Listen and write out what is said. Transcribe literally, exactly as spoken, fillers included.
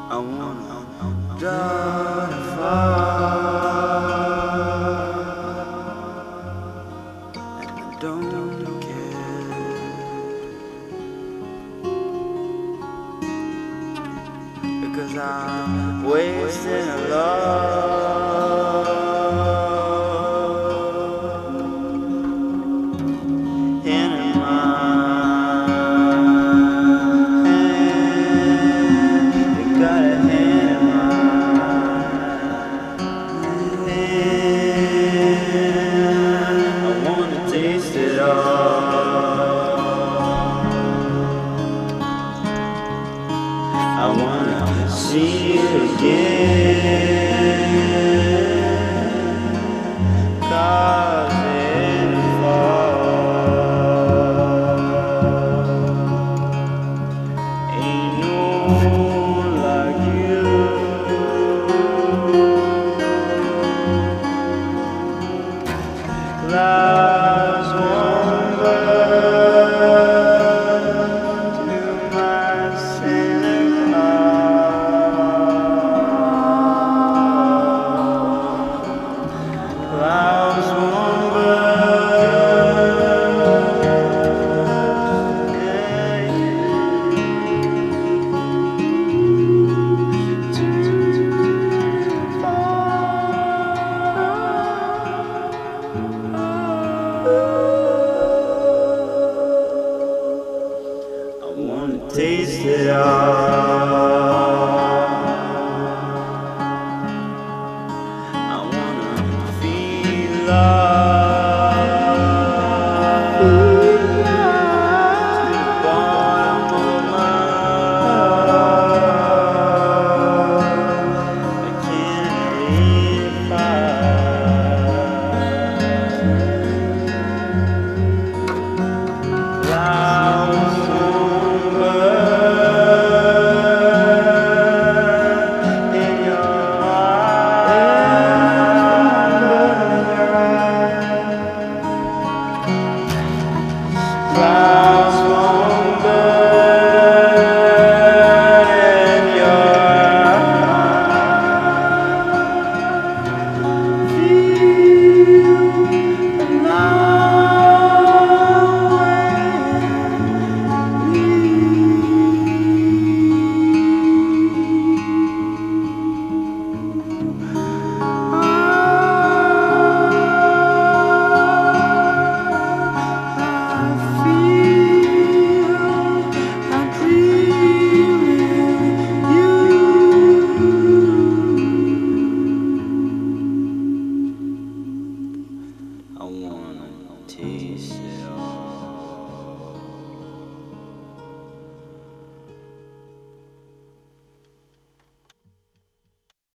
I wanna die far, and I don't care, because I'm wasting a love in a mind. You got a hand in mine. I wanna taste it all. I wanna see it again, 'cause it falls. Ain't no one like you. Clouds won't burn to my Santa Claus. Clouds won't burn, yeah, to fall. I wanna taste it all. I wanna feel love to the bottom of my heart. I can't identify. Clouds won't burn in your eyes. Clouds won't burn in your eyes. Feel love I wanna taste it all.